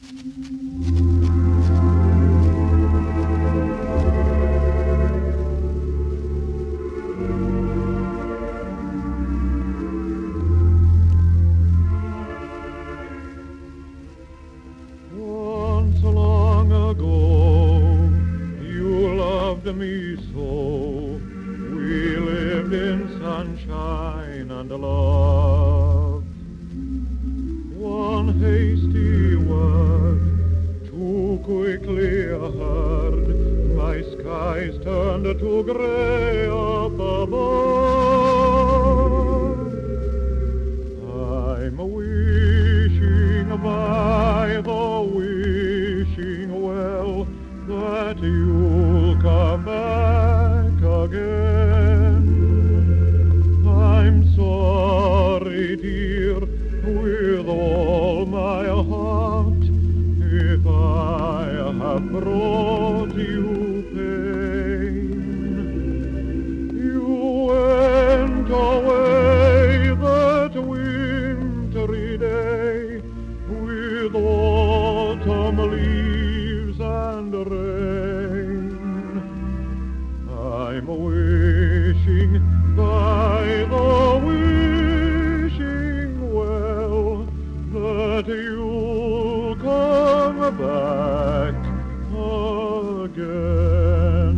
Once long ago, you loved me so. We lived in sunshine and love. One hasty word, too quickly heard, my skies turned to gray up above. I'm wishing by the wishing well that you'll come back again. I'm sorry, dear, with all my heart, if I have brought you pain. You went away that wintry day with autumn leaves and rain. I'm wishing by the wishing well that you'll come back again.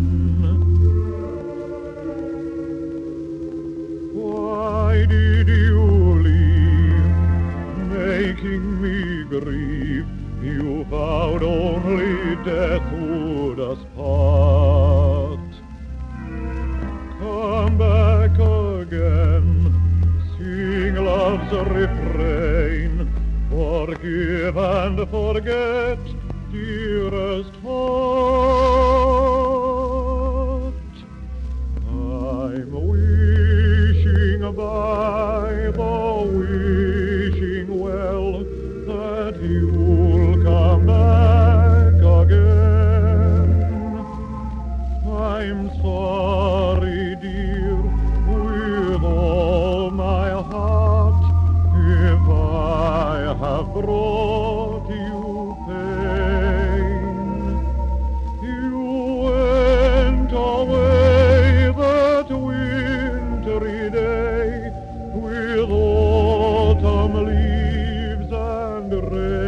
Why did you leave, making me grieve? You vowed only death would us part. Come back again, sing love's refrain, forgive and forget, dearest heart. I'm wishing by the wishing well that you'll come back again. I'm sorry, dear, with all my heart, if I have brought you pain. You went away that wintry day with autumn leaves and rain.